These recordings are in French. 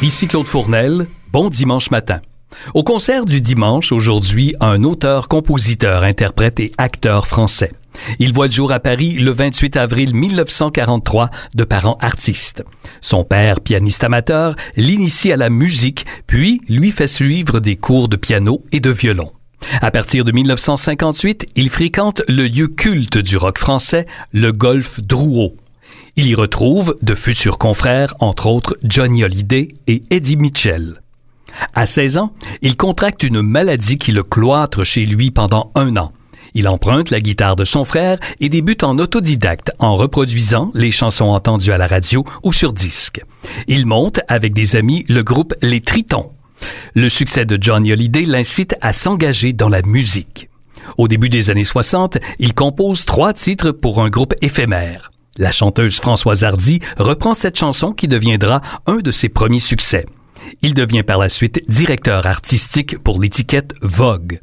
Ici Claude Fournel, bon dimanche matin. Au concert du dimanche, aujourd'hui, un auteur, compositeur, interprète et acteur français. Il voit le jour à Paris le 28 avril 1943 de parents artistes. Son père, pianiste amateur, l'initie à la musique, puis lui fait suivre des cours de piano et de violon. À partir de 1958, il fréquente le lieu culte du rock français, le Golf Drouot. Il y retrouve de futurs confrères, entre autres Johnny Hallyday et Eddie Mitchell. À 16 ans, il contracte une maladie qui le cloître chez lui pendant 1 an. Il emprunte la guitare de son frère et débute en autodidacte en reproduisant les chansons entendues à la radio ou sur disque. Il monte avec des amis le groupe Les Tritons. Le succès de Johnny Hallyday l'incite à s'engager dans la musique. Au début des années 60, il compose 3 titres pour un groupe éphémère. La chanteuse Françoise Hardy reprend cette chanson qui deviendra un de ses premiers succès. Il devient par la suite directeur artistique pour l'étiquette Vogue.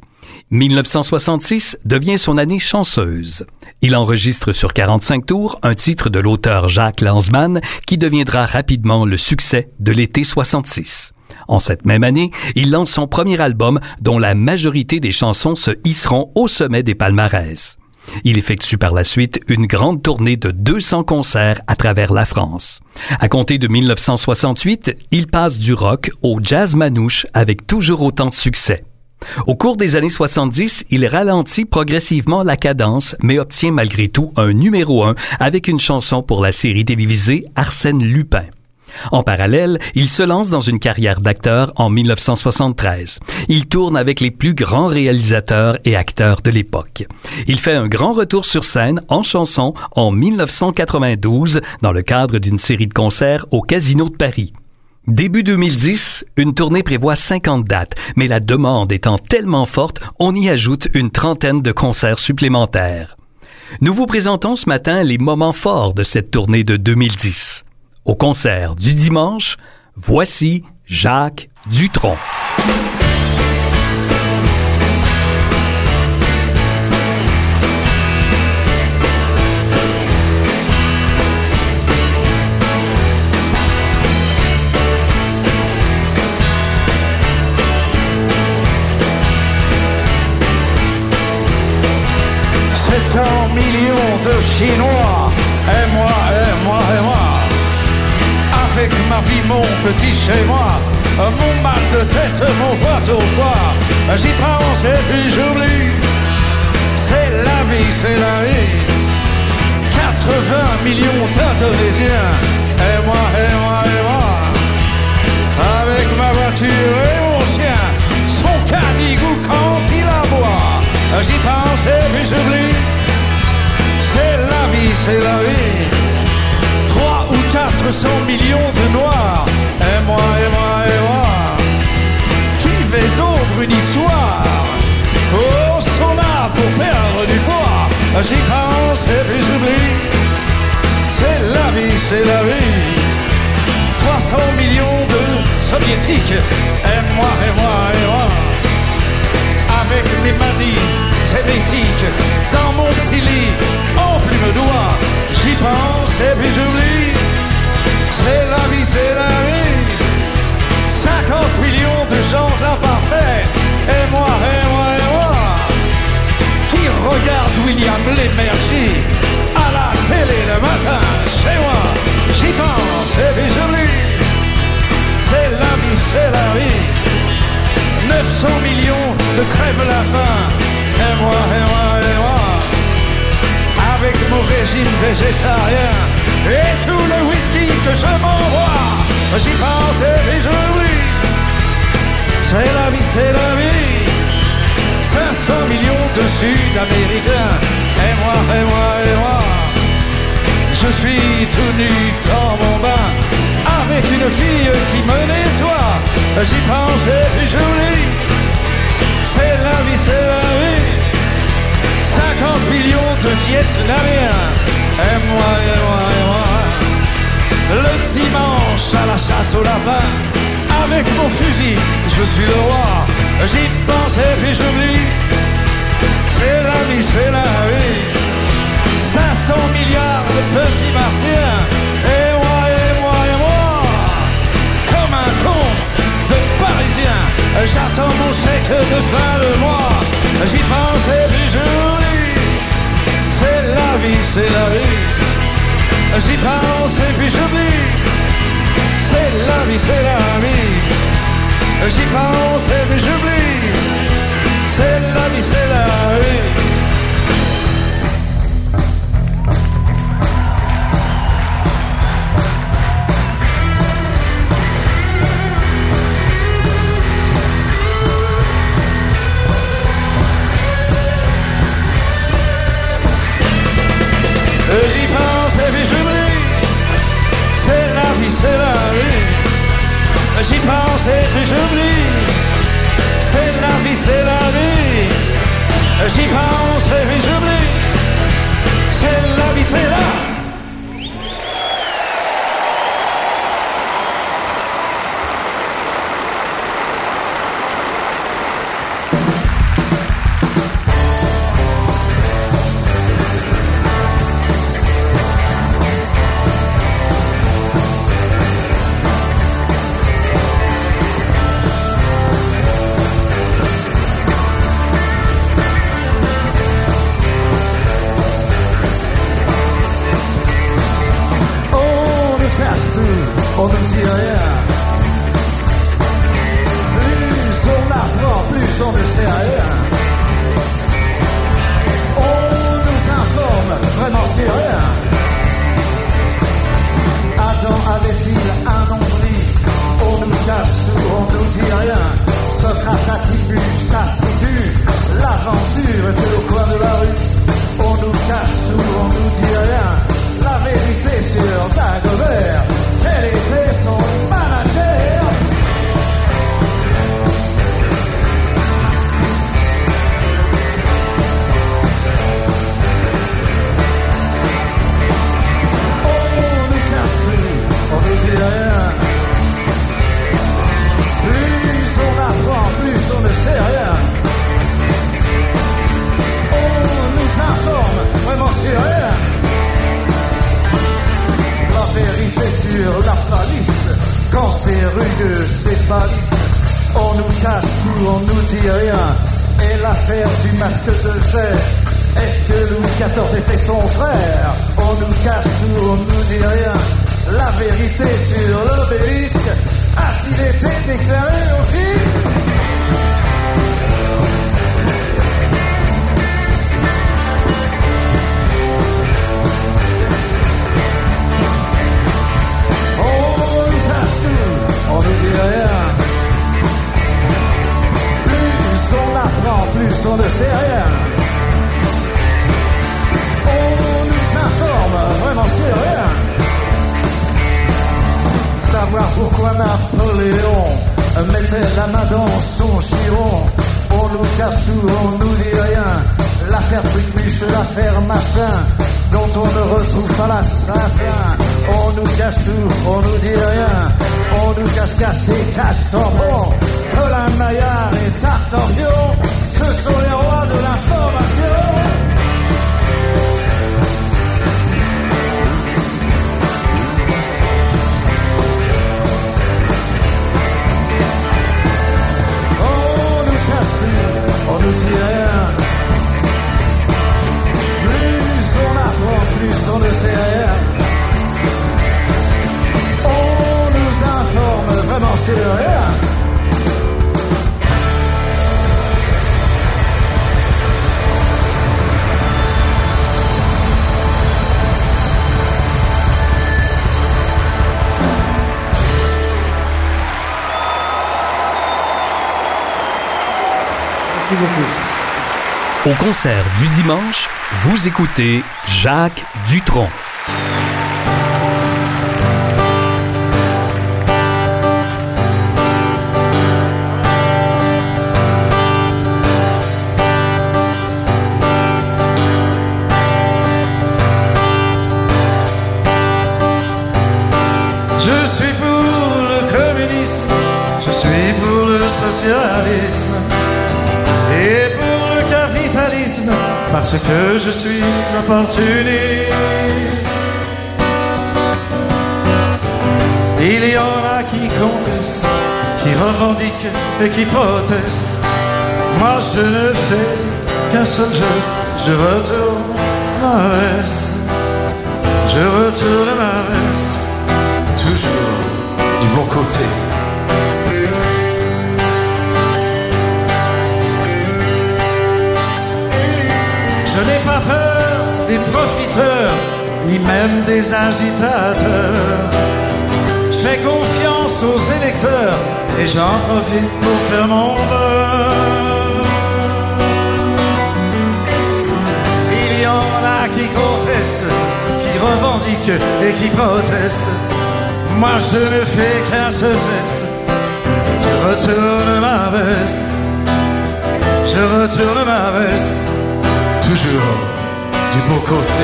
1966 devient son année chanceuse. Il enregistre sur 45 tours un titre de l'auteur Jacques Lanzmann qui deviendra rapidement le succès de l'été 66. En cette même année, il lance son premier album dont la majorité des chansons se hisseront au sommet des palmarès. Il effectue par la suite une grande tournée de 200 concerts à travers la France. À compter de 1968, il passe du rock au jazz manouche avec toujours autant de succès. Au cours des années 70, il ralentit progressivement la cadence, mais obtient malgré tout un numéro 1 avec une chanson pour la série télévisée Arsène Lupin. En parallèle, il se lance dans une carrière d'acteur en 1973. Il tourne avec les plus grands réalisateurs et acteurs de l'époque. Il fait un grand retour sur scène en chanson en 1992 dans le cadre d'une série de concerts au Casino de Paris. Début 2010, une tournée prévoit 50 dates, mais la demande étant tellement forte, on y ajoute une 30aine de concerts supplémentaires. Nous vous présentons ce matin les moments forts de cette tournée de 2010. Au concert du dimanche, voici Jacques Dutronc. Millions de Chinois, et moi, et moi, et moi. Avec ma vie, mon petit chez moi, mon mal de tête, mon poids au foie. J'y pense et puis j'oublie. C'est la vie, c'est la vie. 80 millions d'Indonésiens, et moi, et moi, et moi. Avec ma voiture et mon chien, son canigou quand il aboie. J'y pense et puis j'oublie. C'est la vie, c'est la vie. 3 ou 400 millions de noirs, et moi, et moi, et moi. Qui vais au brunissoir, au sauna pour perdre du poids. J'y pense et puis j'oublie. C'est la vie, c'est la vie. 300 millions de soviétiques, et moi, et moi, et moi. Avec mes manies hérétiques, dans mon petit lit, en plume d'oie, j'y pense et puis j'oublie. C'est la vie, c'est la vie. 50 millions de gens imparfaits, et moi, et moi, et moi. Qui regarde William Lémergie à la télé le matin, chez moi. J'y pense et puis j'oublie. C'est la vie, c'est la vie. 900 millions de crèves la faim, et moi, et moi, et moi. Avec mon régime végétarien et tout le whisky que je m'envoie, j'y pense et puis j'oublie. C'est la vie, c'est la vie. 500 millions de Sud-Américains, et moi, et moi, et moi. Je suis tout nu dans mon bain, avec une fille qui me nettoie. J'y pense et puis j'oublie. C'est la vie, c'est la vie. 50 millions de Vietnamiens, et moi, et moi, et moi. Le dimanche à la chasse au lapin, avec mon fusil, je suis le roi. J'y pense et puis j'oublie. C'est la vie, c'est la vie. 500 milliards de petits martiens, et moi, et moi, et moi. Comme un con J'attends mon chèque de fin de mois. J'y pense et puis j'oublie. C'est la vie, c'est la vie. J'y pense et puis j'oublie. C'est la vie, c'est la vie. J'y pense et puis j'oublie. C'est la vie, c'est la vie. J'y pense et puis j'oublie. C'est la vie, c'est la vie. J'y pense et puis j'oublie. C'est la vie, c'est la vie. J'y pense et puis j'oublie. C'est la vie, c'est la vie. On ne dit rien. Plus on apprend, plus on ne sait rien. On nous informe vraiment sur rien. Adam avait-il un nombril? On nous cache tout, on nous dit rien. Socrate a-t-il bu sa ciguë? L'aventure était au coin de la rue. On nous cache tout, on nous dit rien. La vérité sur Dagobert. Quel était son manager? On nous cache tout, on nous dit rien. Plus on apprend, plus on ne sait rien. On nous informe vraiment sur rien. La vérité sur la palisse, quand c'est rugueux, c'est palisse. On nous cache tout, on nous dit rien. Et l'affaire du masque de fer, est-ce que Louis XIV était son frère? On nous cache tout, on nous dit rien. La vérité sur l'obélisque, a-t-il été déclaré au fisc? On nous dit rien. Plus on apprend, plus on ne sait rien. On nous informe vraiment sur rien. Savoir pourquoi Napoléon mettait la main dans son giron. On nous cache tout, on nous dit rien. L'affaire Trucmuche, l'affaire machin, dont on ne retrouve pas l'assassin. On nous cache tout, on nous dit rien. On nous cache tampon. Colin Maillard et Tartorion, ce sont les rois de l'information. On nous cache tout, on nous dit rien. Plus on apprend, plus on ne sait rien. On nous informe vraiment sur rien. Merci beaucoup. Au concert du dimanche, vous écoutez Jacques Dutronc. Je suis pour le communisme, je suis pour le socialisme et pour le capitalisme, parce que je suis opportuniste. Il y en a qui contestent, qui revendique et qui proteste. Moi je ne fais qu'un seul geste, je retourne ma veste. Je retourne ma veste, toujours du bon côté. Je n'ai pas peur des profiteurs, ni même des agitateurs. Je fais confiance aux électeurs et j'en profite pour faire mon beurre. Il y en a qui contestent, qui revendiquent et qui protestent. Moi je ne fais qu'un seul geste, je retourne ma veste. Je retourne ma veste, toujours du beau côté.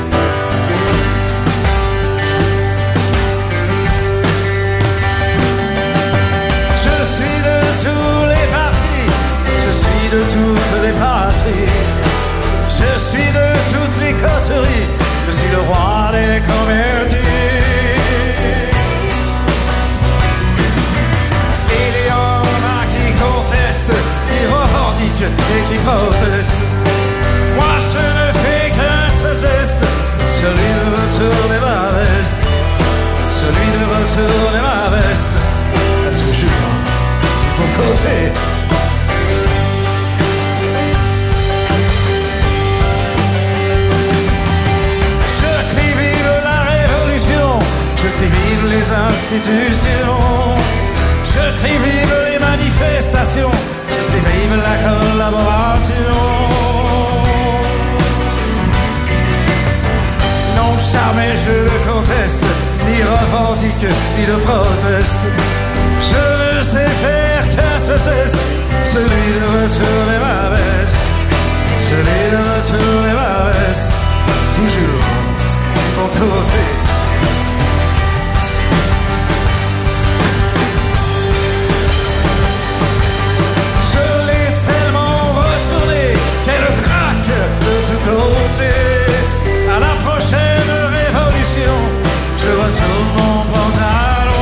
Je suis de tous les partis, je suis de toutes les patries, je suis de toutes les coteries, je suis le roi des convertis. Il y en a qui contestent, qui revendiquent et qui protestent. Moi je ne fais qu'un seul geste, celui de retourner ma veste. Celui de retourner ma veste, toujours du bon côté. Je crie vive la révolution, je crie vive les institutions. Je crie vive les manifestations, je crie vive la collaboration. Non, jamais je ne conteste, ni revendique, ni ne proteste. Je ne sais faire qu'un seul geste, celui de retourner ma veste. Celui de retourner ma veste, toujours du bon côté. Je l'ai tellement retourné qu'elle craque de tous côtés. À la prochaine révolution, je retourne mon pantalon.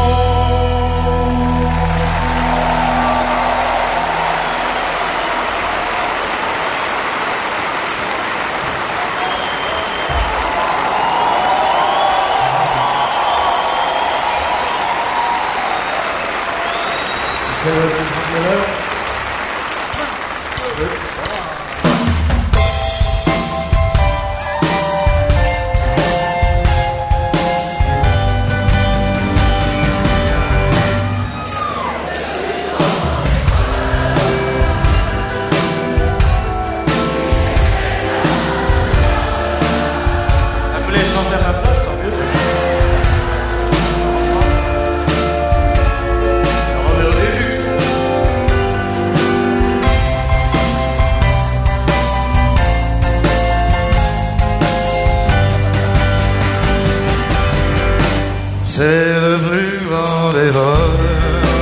C'est le plus grand des vols.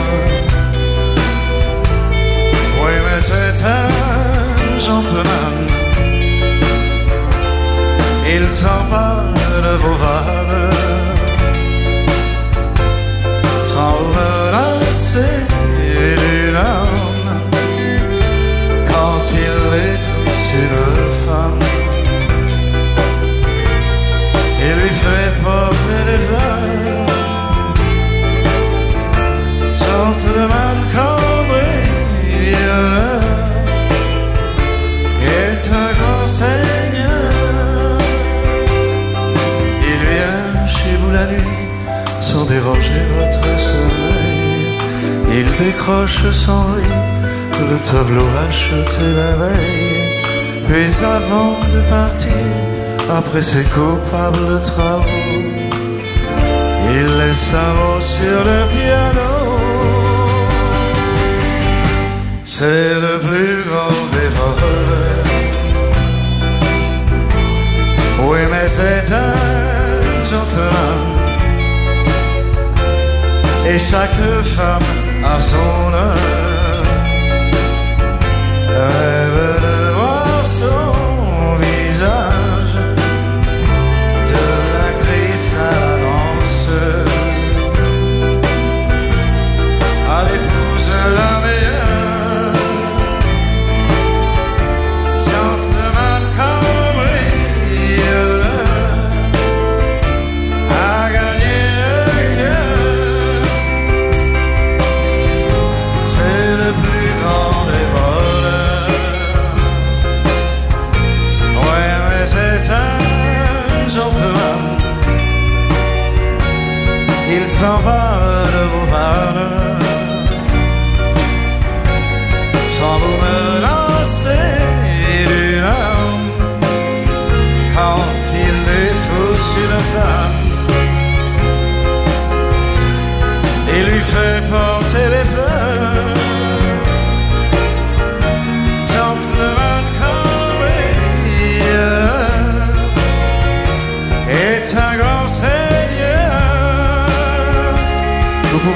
Oui, mais c'est un gentleman. Il s'empare de vos valeurs sans vous menacer d'une arme. Quand il étouffe une femme, il lui fait porter les fleurs. Gentleman cambrioleur est un grand seigneur. Il vient chez vous la nuit sans déranger votre sommeil. Il décroche sans rire le tableau acheté la veille. Puis avant de partir, après ses coupables travaux, il laisse un mot sur le piano. C'est le plus grand des vols. Oui, mais c'est un gentleman. Et chaque femme a son heure. Rêve de voir son visage, de l'actrice à la danseuse. À l'époque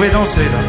pouvez danser là.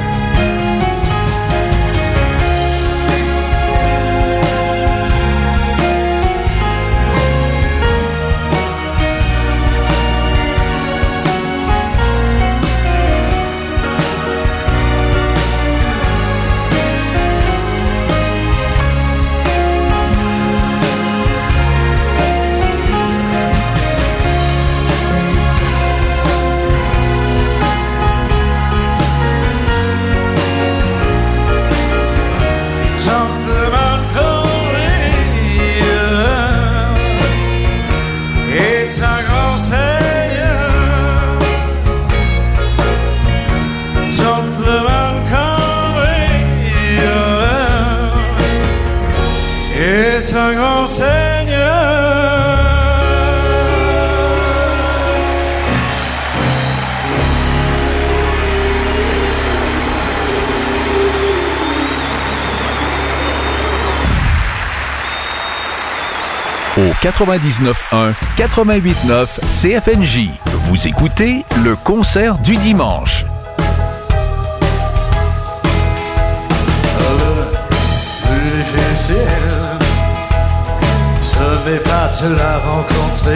Un grand Seigneur. Au 99.1, 88.9 CFNJ, vous écoutez le concert du dimanche. Ce n'est pas de la rencontrer.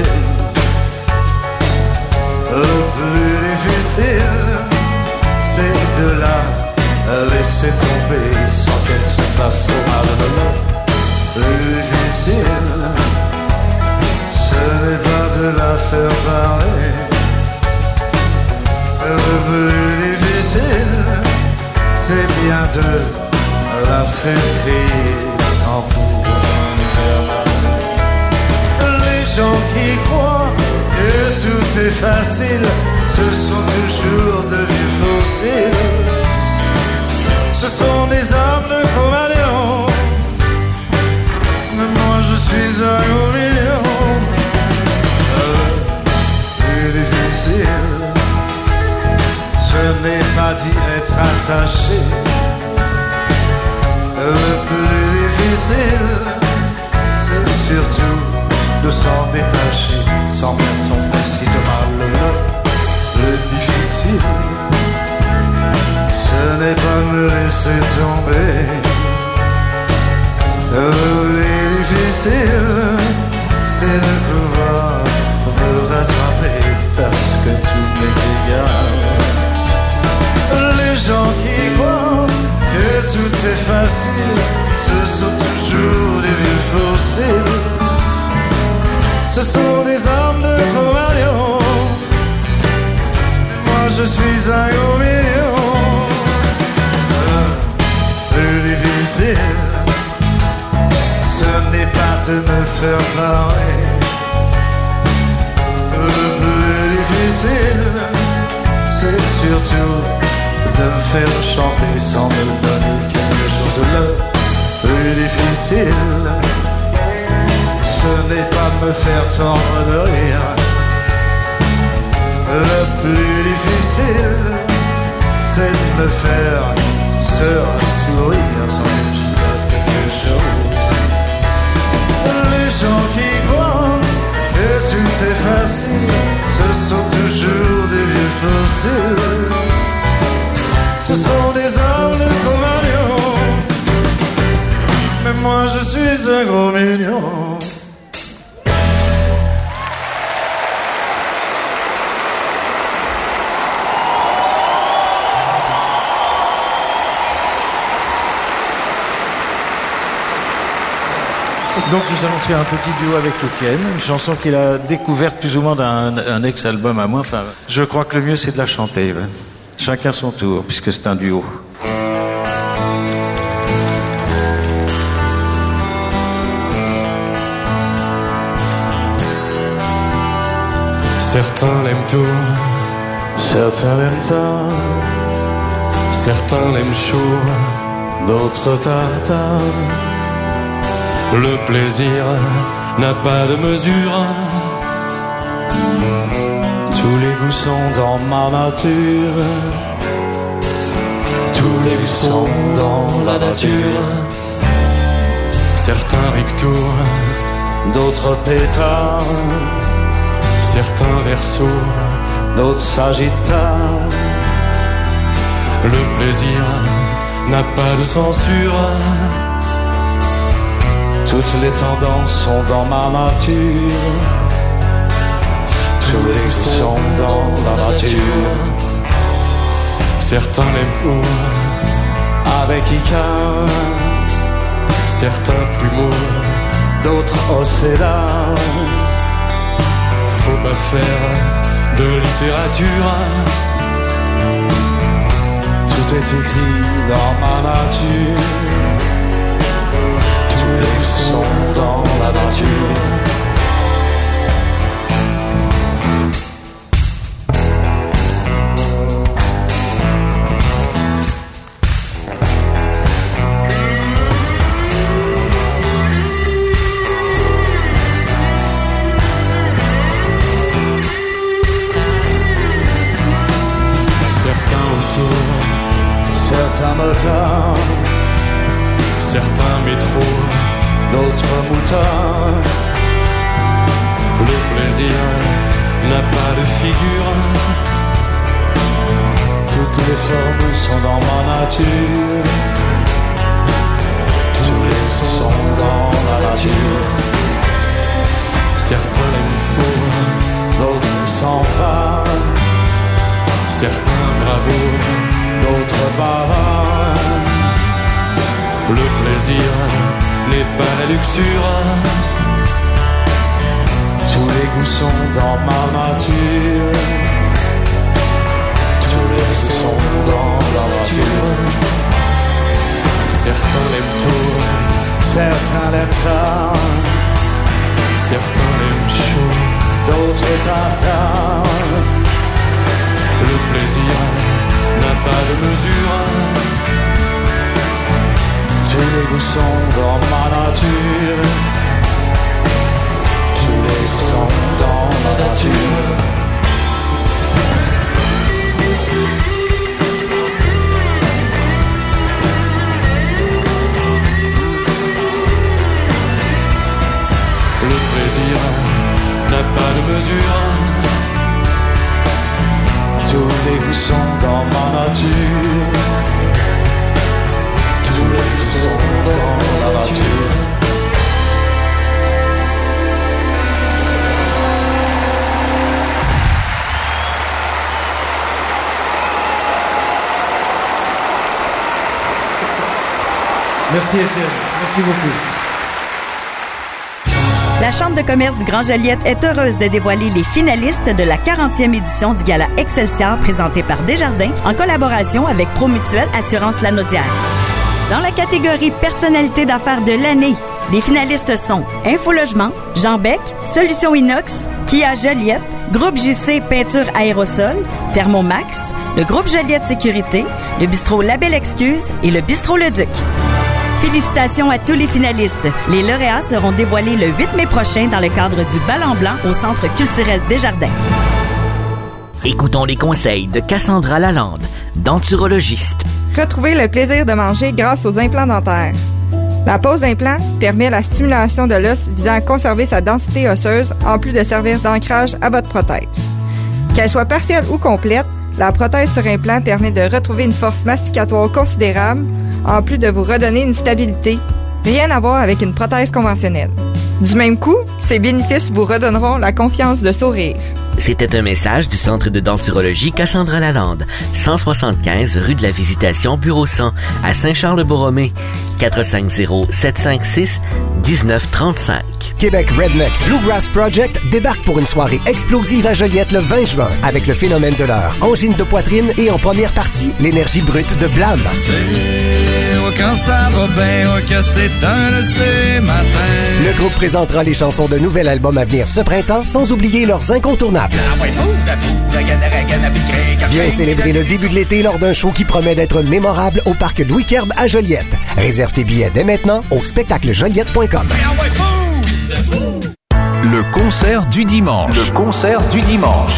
Le plus difficile, c'est de la laisser tomber sans qu'elle se fasse trop mal. Le plus difficile, ce n'est pas de la faire parler. Le plus difficile, c'est bien de la faire crier sans pouvoir faire mal. Les gens qui croient que tout est facile, ce sont toujours de vieux fossiles. Ce sont des âmes de Cro-Magnon, mais moi je suis un au milieu. Le plus difficile, ce n'est pas d'y être attaché. Le plus difficile, c'est surtout de s'en détacher sans mettre son prestige de mal. Le difficile, ce n'est pas me laisser tomber. Le plus difficile, c'est de pouvoir me rattraper parce que tout m'est égal. Les gens qui croient que tout est facile, ce sont toujours des vieux fossiles. Ce sont des âmes de Cro-Magnon, moi je suis un gros million. Le plus difficile, ce n'est pas de me faire parler. Le plus difficile, c'est surtout de me faire chanter sans me donner quelque chose. Le plus difficile, ce n'est pas de me faire tendre de rire. Le plus difficile, c'est de me faire sourire sans que je note quelque chose. Les gens qui croient que tout est facile, ce sont toujours des vieux fossiles. Ce sont des hommes de Cro-Magnon, mais moi je suis un gros million. Donc nous allons faire un petit duo avec Étienne, une chanson qu'il a découverte plus ou moins d'un ex-album à moi. Enfin, je crois que le mieux c'est de la chanter. Ouais. Chacun son tour, puisque c'est un duo. Certains l'aiment tout, Certains l'aiment tard, certains l'aiment chaud, d'autres tartare. le plaisir n'a pas de mesure. Tous les goûts sont dans ma nature. Tous les goûts sont dans la nature. Certains rictus, D'autres pétards, certains versos, d'autres sagittaires. Le plaisir n'a pas de censure. Toutes les tendances sont dans ma nature. Tous les goûts sont dans la nature. Certains l'aiment haut, avec Icar, certains plus mots, d'autres au Cédar. Faut pas faire de littérature. Tout est écrit dans ma nature. Tous les goûts sont dans la nature. Certains motards, certains métros, d'autres moutards. Le plaisir n'a pas de figure. Toutes les formes sont dans ma nature. Tous les sont dans la nature. Certains l'aiment faux, d'autres sans phare. Certains bravos, d'autres bavards. Le plaisir n'est pas la luxure. Tous les goûts sont dans ma nature. Tous les goûts sont dans la nature. Certains l'aiment tôt, certains l'aiment tard. Certains l'aiment chaud, d'autres tartare. Le plaisir n'a pas de mesure. Tous les goûts sont dans ma nature. Tous les goûts sont dans ma nature. Le plaisir n'a pas de mesure. Tous les goûts sont dans ma nature. Tous les goûts sont dans la nature. Merci Étienne, merci beaucoup. La Chambre de commerce du Grand Joliette est heureuse de dévoiler les finalistes de la 40e édition du Gala Excelsior présenté par Desjardins en collaboration avec Promutuelle Assurance Lanaudière. Dans la catégorie Personnalité d'affaires de l'année, les finalistes sont Infologement, Jean Bec, Solutions Inox, Kia Joliette, Groupe JC Peinture Aérosol, Thermomax, le Groupe Joliette Sécurité, le bistrot La Belle Excuse et le bistrot Le Duc. Félicitations à tous les finalistes. Les lauréats seront dévoilés le 8 mai prochain dans le cadre du Bal en Blanc au Centre culturel Desjardins. Écoutons les conseils de Cassandra Lalande, denturologiste. Retrouvez le plaisir de manger grâce aux implants dentaires. La pose d'implant permet la stimulation de l'os visant à conserver sa densité osseuse en plus de servir d'ancrage à votre prothèse. Qu'elle soit partielle ou complète, la prothèse sur implant permet de retrouver une force masticatoire considérable en plus de vous redonner une stabilité. Rien à voir avec une prothèse conventionnelle. Du même coup, ces bénéfices vous redonneront la confiance de sourire. C'était un message du Centre de denturologie Cassandra Lalande, 175 rue de la Visitation, bureau 100, à Saint-Charles-Borromée, 450-756-1935. Québec Redneck Bluegrass Project débarque pour une soirée explosive à Joliette le 20 juin avec le phénomène de l'heure, angine de poitrine et en première partie, l'énergie brute de Blam. Quand ça va bien, que c'est un de ces matins. Le groupe présentera les chansons de nouvel album à venir ce printemps, sans oublier leurs incontournables. Viens célébrer le début de l'été lors d'un show qui promet d'être mémorable au parc Louis Kerb à Joliette. Réserve tes billets dès maintenant au spectaclejoliette.com. Le concert du dimanche. Le concert du dimanche.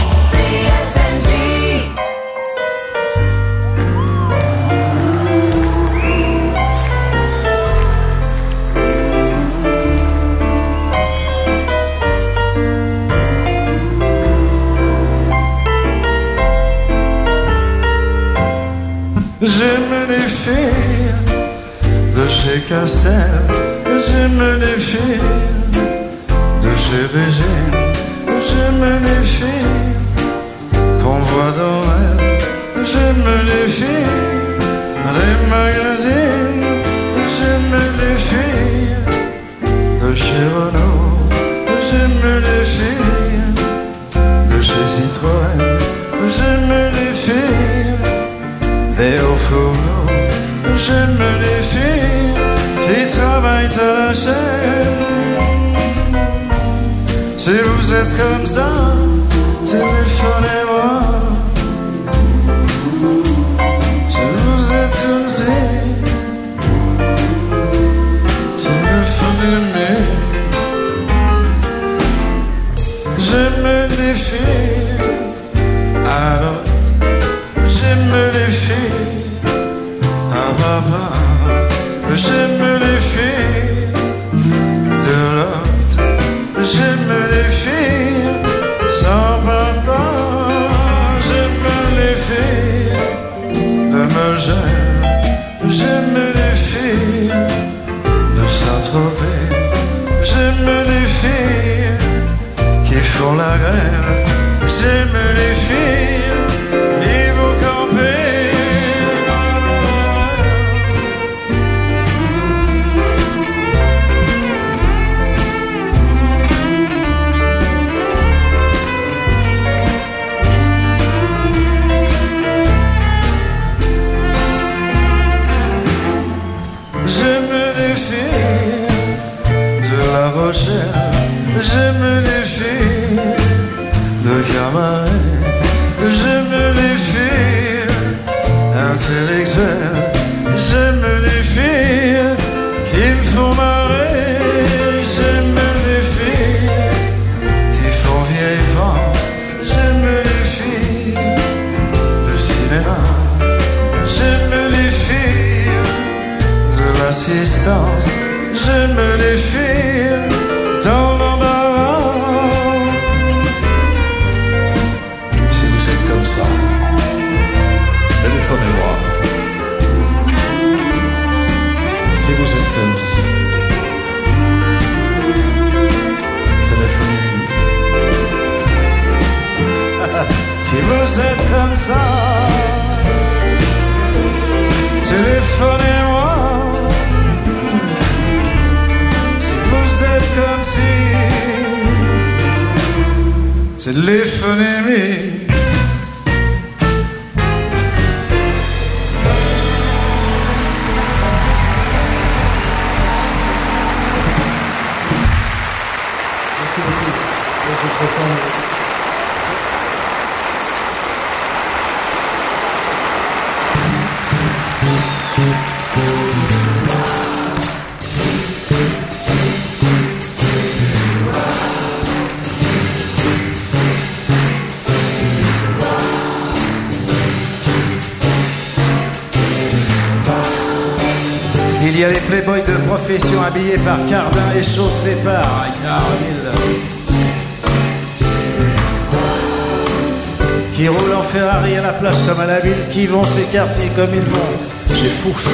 chez Castel, j'aime les filles de chez Régine, j'aime les filles qu'on voit dans elle, j'aime les filles des magazines, j'aime les filles de chez Renault, j'aime les filles de chez Citroën, j'aime les filles des hauts fourneaux, j'aime les filles qui travaillent à la chaîne. Si vous êtes comme ça, téléphonez-moi. Si vous êtes comme ça, téléphonez-moi. J'aime les filles, alors j'aime les filles, ah papa. J'aime les filles de l'autre, j'aime les filles sans papa, j'aime les filles de Megève, j'aime les filles de Saint-Tropez, j'aime les filles qui font la grève, j'aime les filles qui vont camper. J'aime les filles de Camaret, j'aime les filles intellectuelles, j'aime les filles qui me font marrer, j'aime les filles qui font vieille France, j'aime les filles de cinéma, j'aime les filles de l'assistance, j'aime les filles dans l'embarras. Si vous êtes comme ça, téléphonez-moi. Si vous êtes comme ça, téléphonez-lui. Si vous êtes comme ça, téléphonez-moi. Vous êtes comme si, téléphonez-moi. Merci beaucoup. Votre temps. Il y a les playboys de profession habillés par Cardin et chaussés par Carville, qui roulent en Ferrari à la plage comme à la ville, qui vont s'écarter comme ils vont chez Fourchon.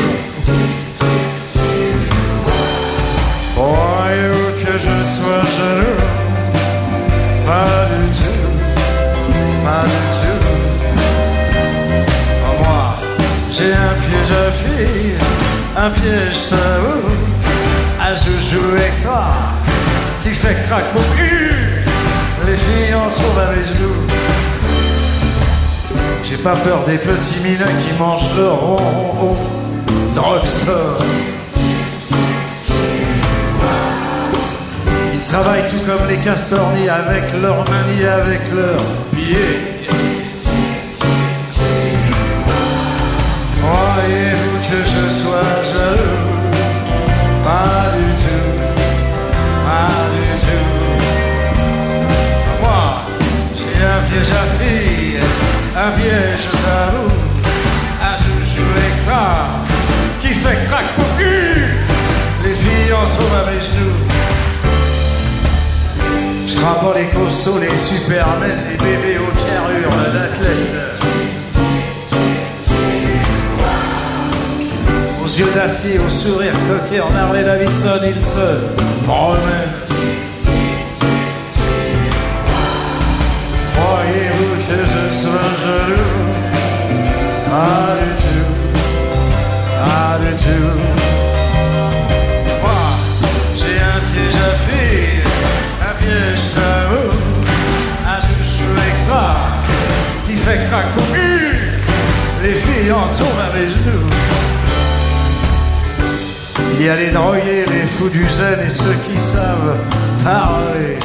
Croyez-vous que je sois jaloux? Pas du tout, pas du tout. Oh, moi, j'ai un piège à filles, un piège tabou, un joujou extra qui fait craque mon cul. Les filles en trouvent à mes genoux. J'ai pas peur des petits mineurs qui mangent leur rond drugstore. Ils travaillent tout comme les castors, ni avec leurs mains, ni avec leurs pieds. Croyez-vous que je sois jaloux? Pas du tout, pas du tout. Moi, j'ai un piège à filles, un piège tabou, un joujou extra qui fait craque mon cul. Les filles en trouvent à mes genoux. Je crains pas les costauds, les supermen, les bébés aux carrures d'athlètes, aux yeux d'acier, au sourire coquet, en Harley Davidson, il se promène. Croyez-vous que je sois jaloux? Pas du tout, pas du tout. Moi, j'ai un piège à fille, un piège d'amour, un chouchou extra qui fait craquer. Les filles en tombent à mes genoux. Il y a les drogués, les fous du zen et ceux qui savent parler.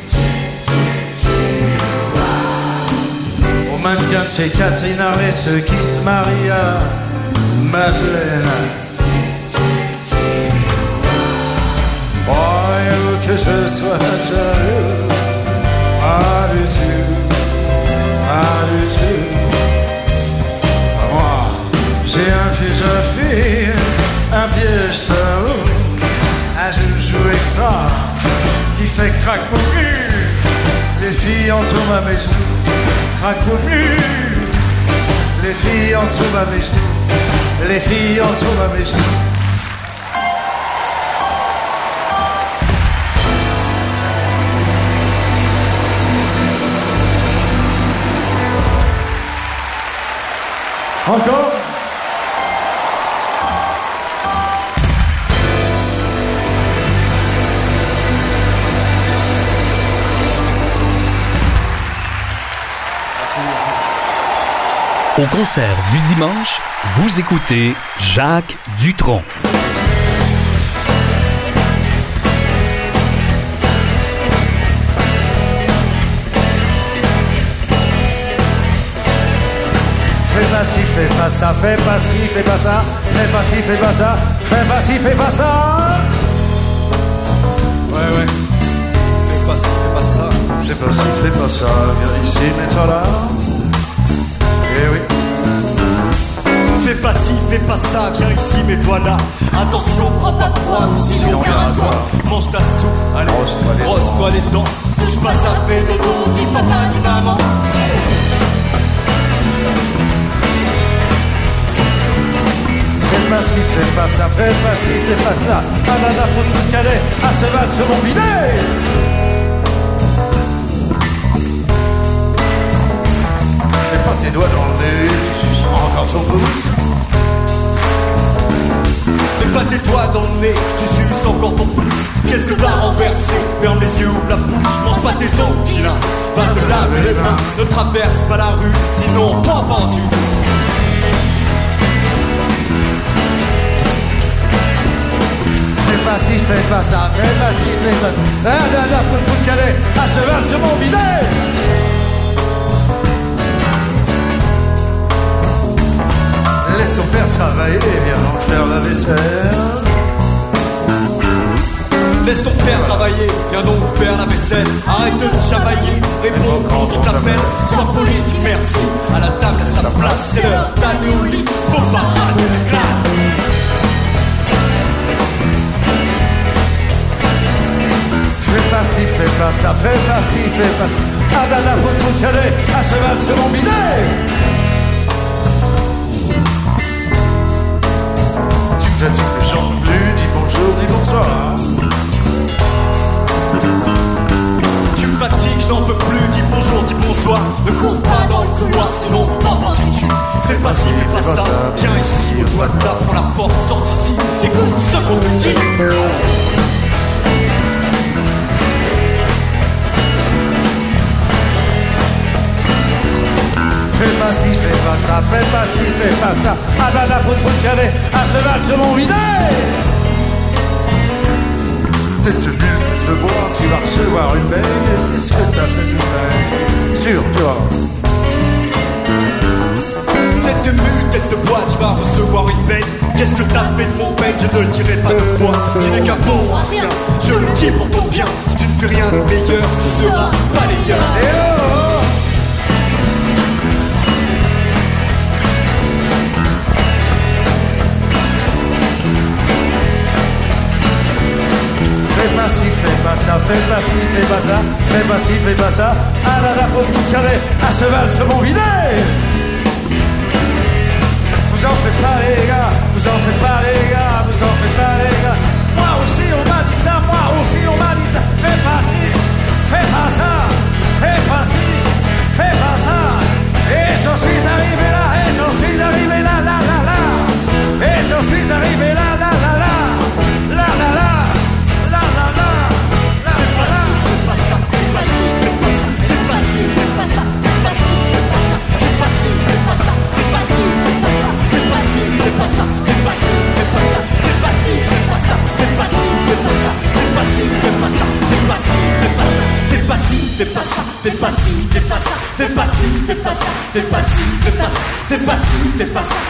Aux mannequins de chez Catherine Harley, ceux qui se marient à la Madeleine. Croyez-vous que je sois jaloux? Pas du tout, pas du tout. Moi, j'ai un piège à fille, un piège d'amour, un joujou extra qui fait craque mon mur. Les filles en tombent à mes genoux, craque mon mur. Les filles en tombent à mes genoux, les filles en tombent à mes genoux. Encore? Au concert du dimanche, vous écoutez Jacques Dutronc. Fais pas ci, fais pas ça, fais pas ci, fais pas ça, fais pas ci, fais pas ça, fais pas ci, fais pas ça. Ouais, ouais. Fais pas ci, fais pas ça, fais pas ci, fais pas ça. Viens ici, mets-toi là. Eh oui. Fais pas ci, fais pas ça, viens ici, mets-toi là. Attention, prends pas froid, ou sinon on garde à toi. Mange ta soupe, allez, brosse-toi les dents. Touche pas ça, fais dodo, dis papa, dis maman. Fais pas ci, fais pas ça, fais pas ci, fais pas ça. Banana, faut de cadet, à cheval sur mon bidet. Fais pas tes doigts dans le nez, tu suces encore son pouce. Mets pas tes doigts dans le nez, tu suces encore ton pouce. Qu'est-ce que t'as renversé? Ferme les yeux, ouvre la bouche, mange pas tes os, vilain. Va te laver les mains, ne traverse pas la rue, sinon on prend pendu. Fais pas ci, fais pas ça, fais pas ci, fais pas ça. Banana, faut de cadet, à cheval sur mon bidet. Laisse ton père travailler, viens donc faire la vaisselle. Laisse ton père travailler, viens donc faire la vaisselle. Arrête de te chamailler, réponds quand on t'appelle. Sois politique, merci. À la table, laisse ta place, c'est l'heure d'aller au lit. Faut pas rater la classe. Fais pas ci, fais pas ça, fais pas ci, fais pas ça. Adana, faut te caler, à cheval sur mon bidet. Tu me fatigues, mais j'en peux plus, dis bonjour, dis bonsoir. Tu me fatigues, je n'en peux plus, dis bonjour, dis bonsoir. Ne cours pas dans le couloir, sinon papa tu tues. Fais pas ci, fais pas ça, viens ici, au doigt de là, prends la porte, sors d'ici. Écoute ce qu'on te dit. Fais pas ci, fais pas ça, fais pas ci, fais pas ça. Adana, faut te caler, à cheval sur mon bidet. T'es tenu, tête de bois, tu vas recevoir une baigne. Qu'est-ce que t'as fait de baigne? Sur toi. Tête de mue, tête de bois, tu vas recevoir une baigne. Qu'est-ce que t'as fait de mon peigne? Je ne le dirai pas de fois. Tu n'es qu'un bon à rien, je le dis pour ton bien. Si tu ne fais rien de meilleur, tu seras balayeur. Et oh, oh. Fais pas ci, fais pas ça, fais pas ci, fais pas ça, fais pas ci, fais pas ça. Ah là là, faut tout caler, à cheval sur mon bidet. Vous en faites pas les gars, vous en faites pas les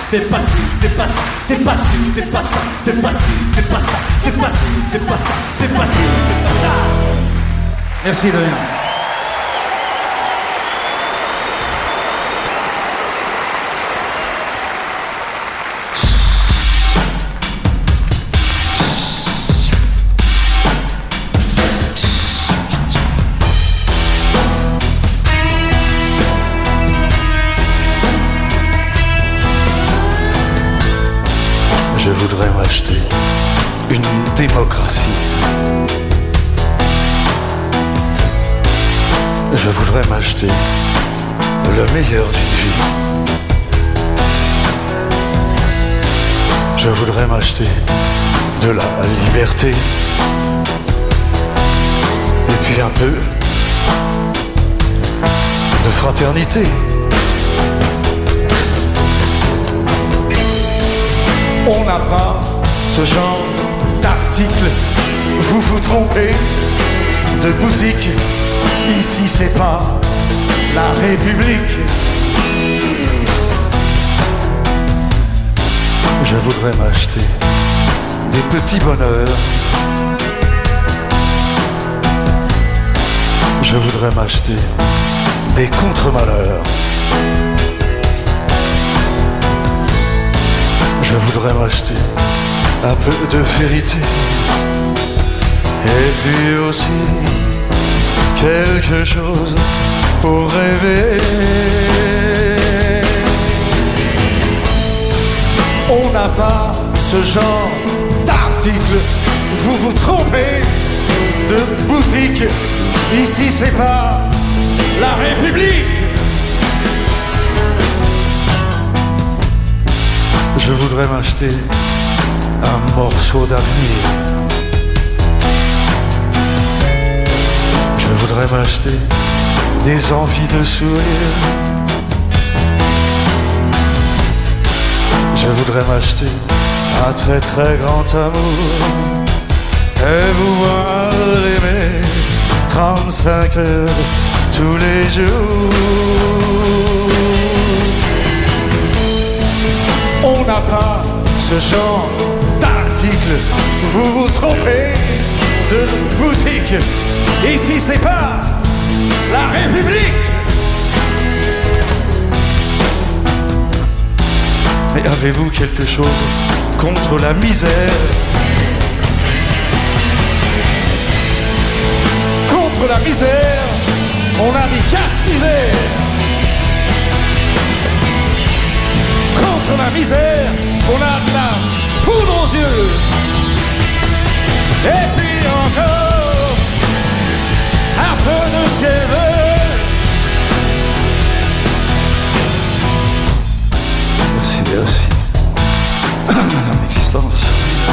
fais pas ci, fais pas ça, fais pas ci, fais pas ça, fais pas ci, fais pas ça, fais pas ci, fais pas ça, fais pas ci, fais pas ça. Merci de rien. Je voudrais m'acheter une démocratie. Je voudrais m'acheter le meilleur d'une vie. Je voudrais m'acheter de la liberté. Et puis un peu de fraternité. On n'a pas ce genre d'article. Vous vous trompez de boutique. Ici c'est pas la République. Je voudrais m'acheter des petits bonheurs. Je voudrais m'acheter des contre-malheurs. Je voudrais m'acheter un peu de vérité. Et puis aussi quelque chose pour rêver. On n'a pas ce genre d'article. Vous vous trompez de boutique. Ici c'est pas la République. Je voudrais m'acheter un morceau d'avenir. Je voudrais m'acheter des envies de sourire. Je voudrais m'acheter un très très grand amour et pouvoir l'aimer 35 heures tous les jours. On n'a pas ce genre d'article. Vous vous trompez de boutique. Ici c'est pas la République. Mais avez-vous quelque chose contre la misère? Contre la misère, on a des casse-misères. Contre la misère, on a de la poudre aux yeux. Et puis encore un peu de ciel bleu. Merci, merci. Madame l'existence.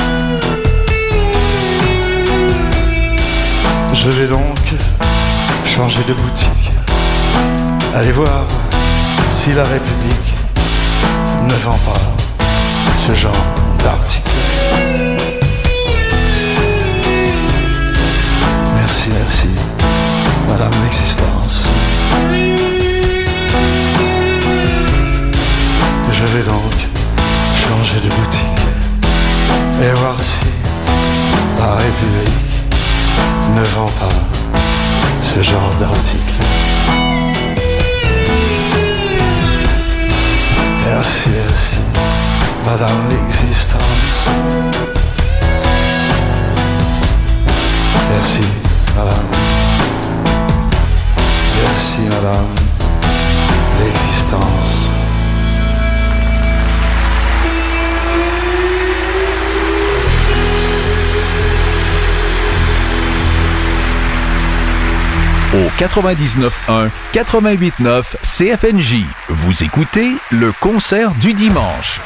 Je vais donc changer de boutique. Allez voir si la République ne vend pas ce genre d'article. Merci, merci, Madame l'existence. Je vais donc changer de boutique et voir si la République ne vend pas ce genre d'article. Merci, merci, Madame l'existence. Merci, Madame. Merci, Madame l'existence. Au 99.1, 88.9 CFNJ, vous écoutez le concert du dimanche.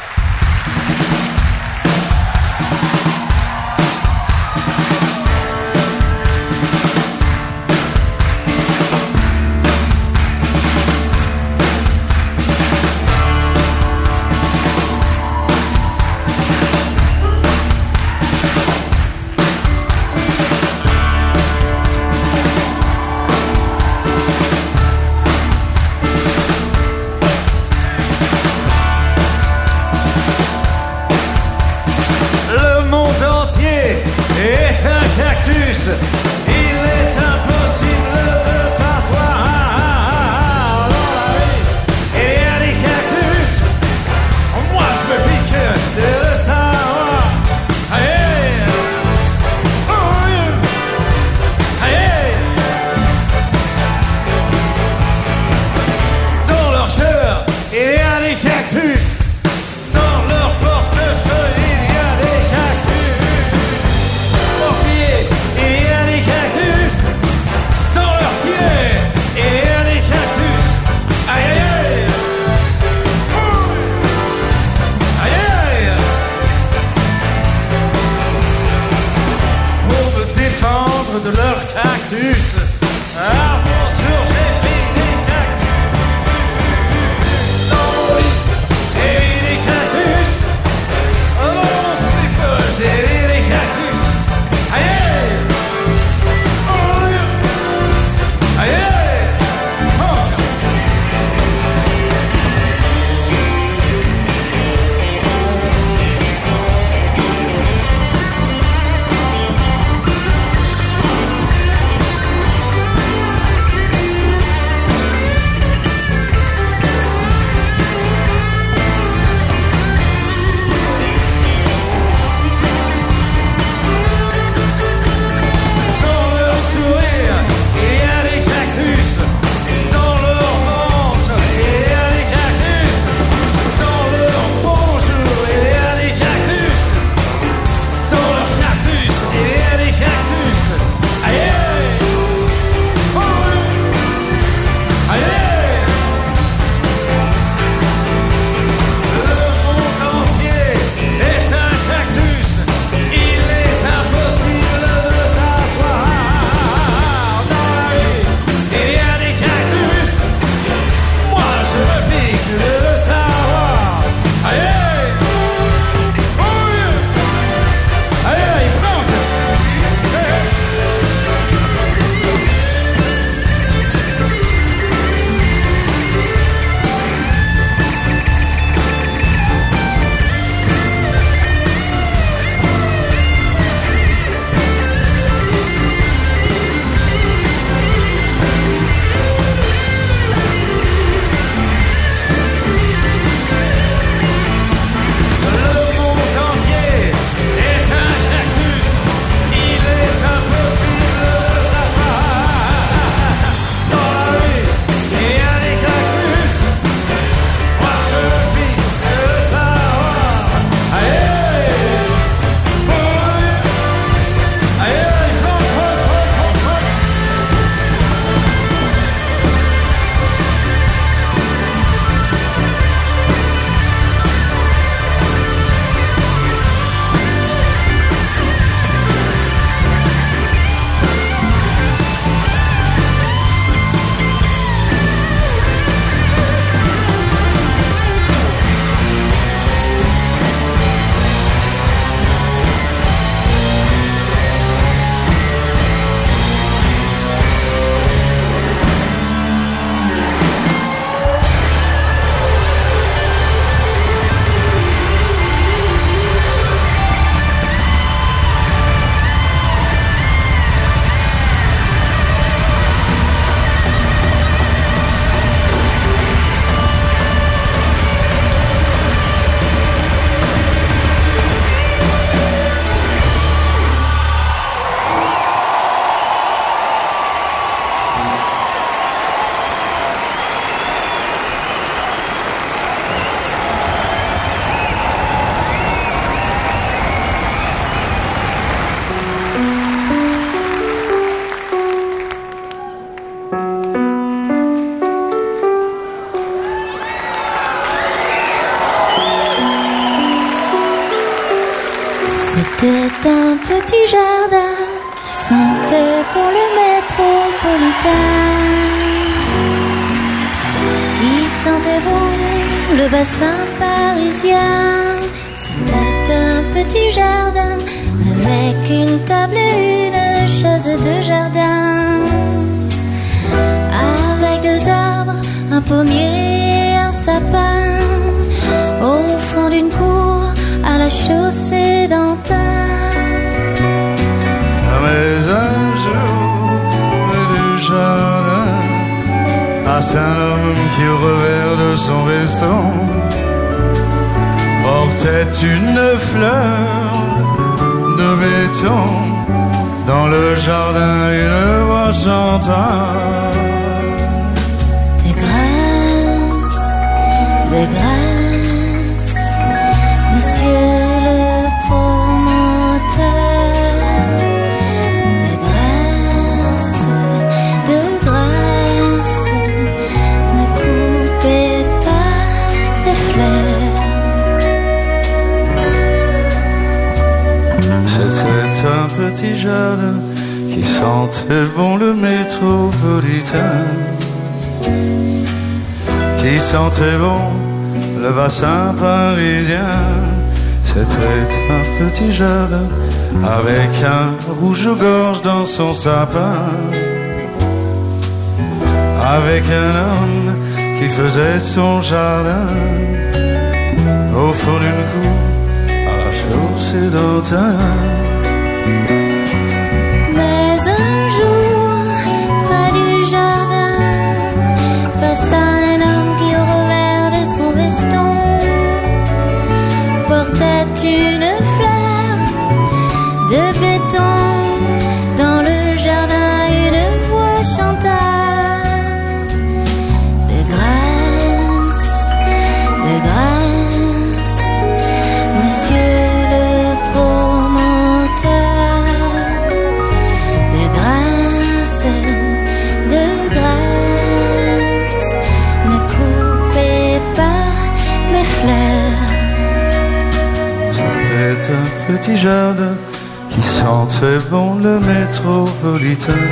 est un cactus. Il est impossible de s'asseoir dans la rue. Il y a des cactus. Moi je me pique de le savoir. Aïe, oh, aïe. Dans leur cœur, il y a des cactus. Dans leur portefeuille, il y a des cactus. Au pied, il y a des cactus. Dans leur filet, il y a des cactus. Aïe, aïe, aïe. Ouh. Aïe, aïe. Pour me défendre de leur cactus, à mon tour, j'ai pris des cactus. Dans mon lit, j'ai mis des cactus. Dans mon slip, j'ai mis des cactus. Aïe, aïe. Oh, aïe, aïe. Oh. Dans leur sourire, il y a des cactus. Dans leur manche, il y a des cactus. Dans leur bonjour, il y a des cactus. Dans leur cactus, il y a des cactus. Aïe, aïe. Oh, aïe, aïe. Le monde entier est un cactus. Il est impossible de s'asseoir dans la rue. Il y a des cactus. Moi je me pique de le savoir. Aïe, aïe. Oh, aïe, aïe, Franck. Hey, hey. Le monde entier est un cactus. Il est impossible de s'asseoir dans la rue. Il y a des cactus. Moi je me pique de le savoir. Aïe, aïe. Oh, aïe, aïe, Franck, Franck, Franck, Franck, Franck. C'était un petit jardin qui sentait pour le métropolitain, qui sentait bon le bassin parisien. C'était un petit jardin avec une table et une chaise de jardin, avec 2 arbres, un pommier, un sapin, au fond d'une cour à la chaussée d'Antin. passe un homme qui au revers de son veston portait une fleur de béton. Dans le jardin, une voix chanta de grâce, monsieur le promoteur. De grâce, ne coupez pas les fleurs. C'était un petit jardin qui sentait bon le métropolitain, qui sentait bon le bassin parisien. C'était un petit jardin avec un rouge-gorge dans son sapin, avec un homme qui faisait son jardin au fond d'une cour à la chaussée d'Autun. Mais un jour, près du jardin, passa un homme qui au revers de son veston portait une fleur de béton. Dans le jardin, une voix chanta de grâce, monsieur le promoteur. De grâce, ne coupez pas mes fleurs. C'était un petit jardin qui sentait bon le métropolitain.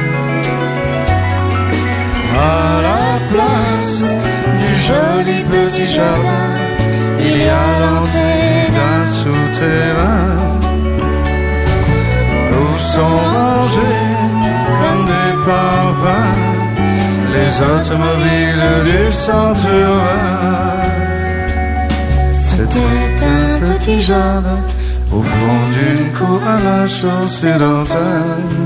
À la place du joli petit jardin, il y a l'entrée d'un souterrain où sont rangés comme des parpaings les automobiles du centre urbain. C'était un petit jardin au fond d'une cour à la chaussée d'Autun.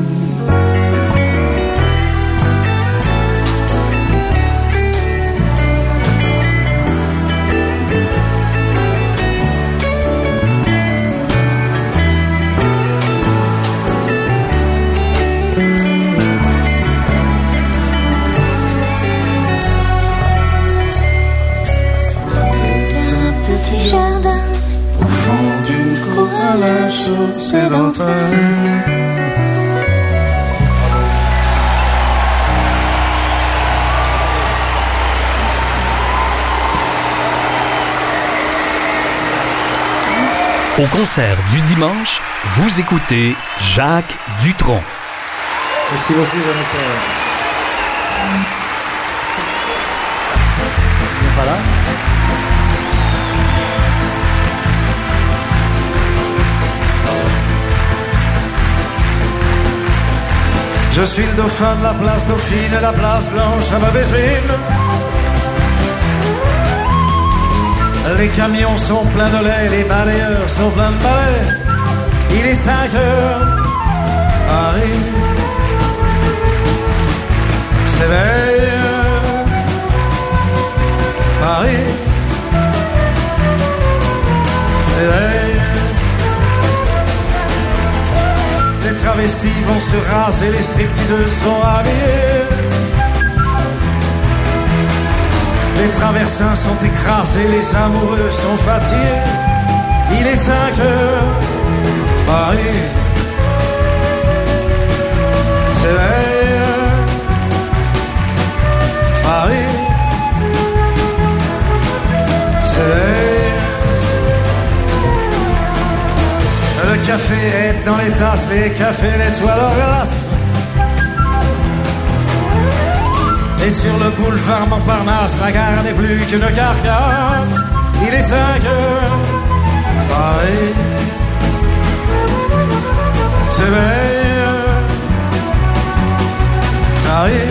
Jardin au fond d'une cour à la chaussée d'Autun. Au concert du dimanche, vous écoutez Jacques Dutronc. Merci beaucoup, Vanessa. Voilà. Je suis le dauphin de la place Dauphine et la place Blanche à Mauvaise-Ville. Les camions sont pleins de lait, les balayeurs sont pleins de balais. Il est 5 heures, Paris s'éveille. Paris s'éveille. Les travestis vont se raser, les stripteaseuses sont habillées. Les traversins sont écrasés, les amoureux sont fatigués. Il est 5 heures, Paris s'éveille. Paris s'éveille. Le café est dans les tasses, les cafés nettoient leurs glaces. Et sur le boulevard Montparnasse, la gare n'est plus qu'une carcasse. Il est 5 heures, Paris s'éveille. Paris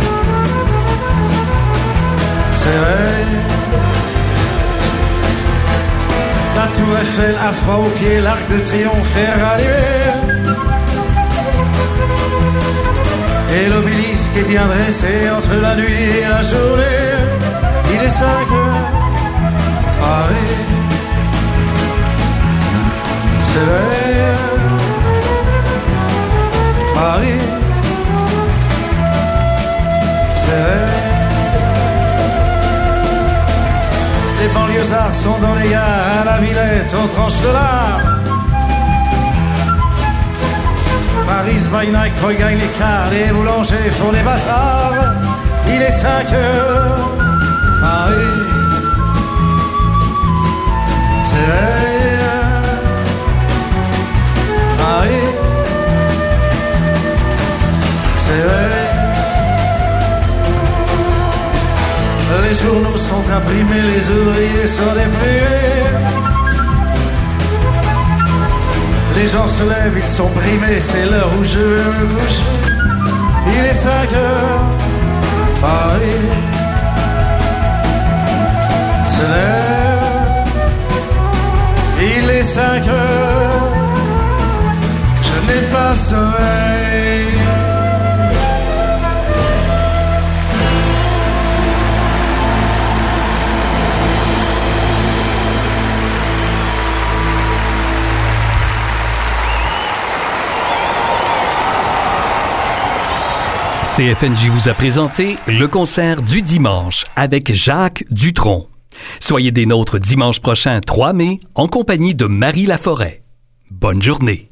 s'éveille. La tour Eiffel a froid aux pieds, l'arc de triomphe est rallumé. Et l'obélisque est bien dressé entre la nuit et la journée. Il est 5 heures, Paris s'éveille. Paris s'éveille. Les banlieusards sont dans les gares, à la Villette, on tranche de l'art. Paris by night regagne les cars, les boulangers font les bâtards. Il est 5 heures, Paris s'éveille. Paris s'éveille. Les journaux sont imprimés, les ouvriers sont déprimés. Les gens se lèvent, ils sont brimés, c'est l'heure où je vais me coucher. Il est 5 heures, Paris se lève. Il est 5 heures, je n'ai pas sommeil. CFNJ vous a présenté le concert du dimanche avec Jacques Dutronc. Soyez des nôtres dimanche prochain 3 mai en compagnie de Marie Laforêt. Bonne journée.